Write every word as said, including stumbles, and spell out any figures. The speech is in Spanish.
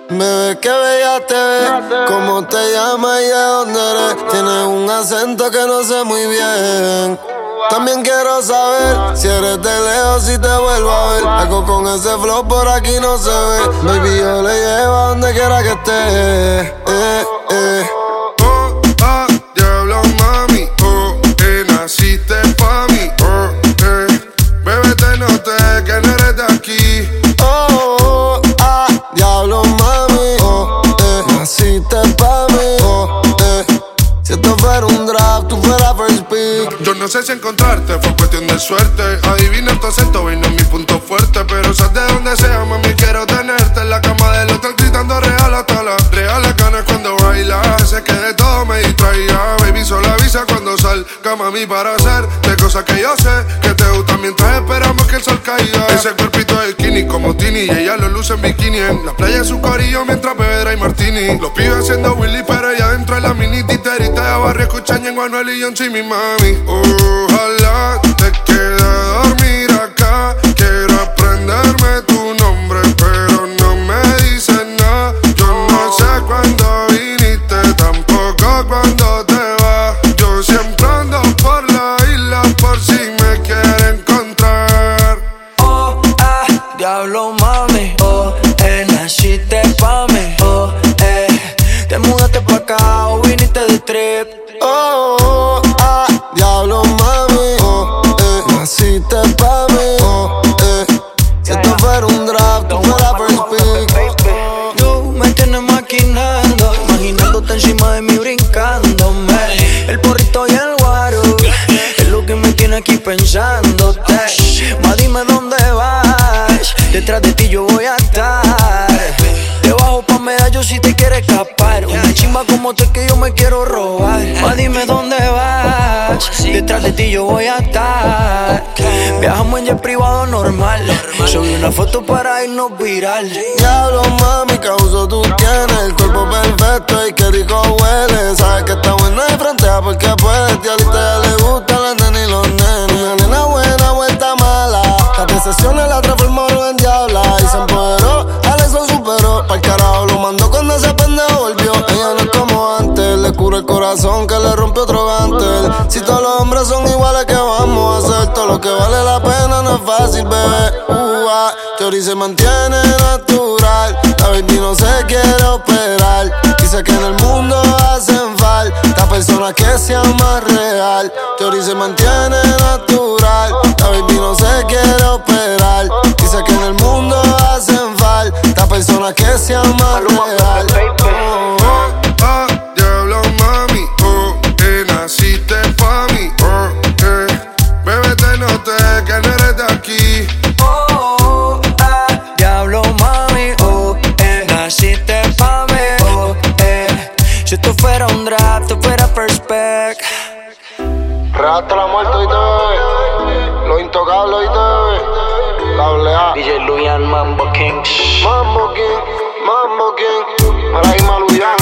Bebé, qué bella te ves. ¿Cómo te llamas y de dónde eres? Tienes un acento que no sé muy bien. También quiero saber si eres de lejos, si te vuelvo a ver. Algo con ese flow por aquí no se ve. Baby, yo le llevo a donde quiera que esté. Eh, eh. Oh, ah, diablo, mami. Oh, eh, naciste pa' mí. Oh, eh. Bebé, te noté que no eres de aquí. Oh, oh, ah, diablo, mami. Oh, eh. Naciste pa' mí. Oh, eh. Si esto fuera un draft, tú fueras first pick. Yo no sé si encontrarte, fue cuestión de suerte. Adivina tu acento, vino es mi punto fuerte. Pero sabes de donde sea, mami, quiero tenerte en la cama del hotel gritando real hasta las reales ganas cuando bailas. Sé que de todo me distraía. Baby, solo avisa cuando salga, mami, para hacerte cosas que yo sé que te gustan mientras esperamos que el sol caiga. Ese cuerpito de skinny como Tini y ella lo luce en bikini. En la playa en su corillo mientras bebe y martini. Los pibes haciendo Willy, pero ella dentro de la mini titerita de barrio escuchan en Anuel y John C, mi mami. Ojalá te quede a dormir acá. Quiero aprenderme tu nombre, pero no me dices nada. Yo no sé cuándo viniste, tampoco cuándo te vas. Yo siempre ando por la isla por si me quiere encontrar. Oh, ah, diablo, mami. Oh, eh, naciste pa' mí. Oh, eh, te mudaste pa' acá o viniste de trip. Oh, oh, ah, diablo, mami. Oh, eh. Naciste pa' mí. Oh, eh. Si esto fuera un draft, tú fueras first pick. Tú me tienes maquinando, imaginándote encima de mí brincándome. El porrito y el guaro es lo que me tiene aquí pensándote. Ma, dime dónde vas, detrás de ti yo voy a estar. Debajo pa' medallo si te quieres escapar. Una chimba como tú es que yo me quiero robar. Ma, dime dónde vas, detrás de ti yo voy a estar. Viajamos en jet privado normal. Subí una foto para irnos viral. Diablo, mami, causo tú tienes el cuerpo perfecto y qué rico huele. Sabes que está buena y frontea porque puedes. Y a ti te le gustan las nenas y los nenes. Una nena buena, vuelta mala. Las decepciones la transformaron en diabla. Y se empoderó, Alex lo superó. Pa'l carajo lo mandó cuando ese pendejo volvió. Ella no es como antes, le cura el corazón que le rompe otro gantel. Si todos los hombres son iguales, ¿qué vamos a hacer? Todo lo que vale la pena no es fácil, bebé. Uh, ah, Teoría se mantiene natural. La baby no se quiere operar. Dice que en el mundo hacen falta personas que sean más real. Teoría se mantiene natural. La baby no se quiere operar. Dice que en el mundo hacen falta personas que sean más real. Oh, Oh, ah, diablo, mami. Oh, eh, naciste pa' mí. Oh, eh. Bebé, te noté que no eres de aquí. Oh, ah, diablo, mami. Oh, eh, naciste pa' mí. Oh, eh, si esto fuera un draft, tú fuera first pick. Hasta la muerte, oíste, bebé. Los intocables, oíste, bebé. La doble A. D J Luyan, Mambo King. Mambo King, Mambo King. Maraí Maluyan.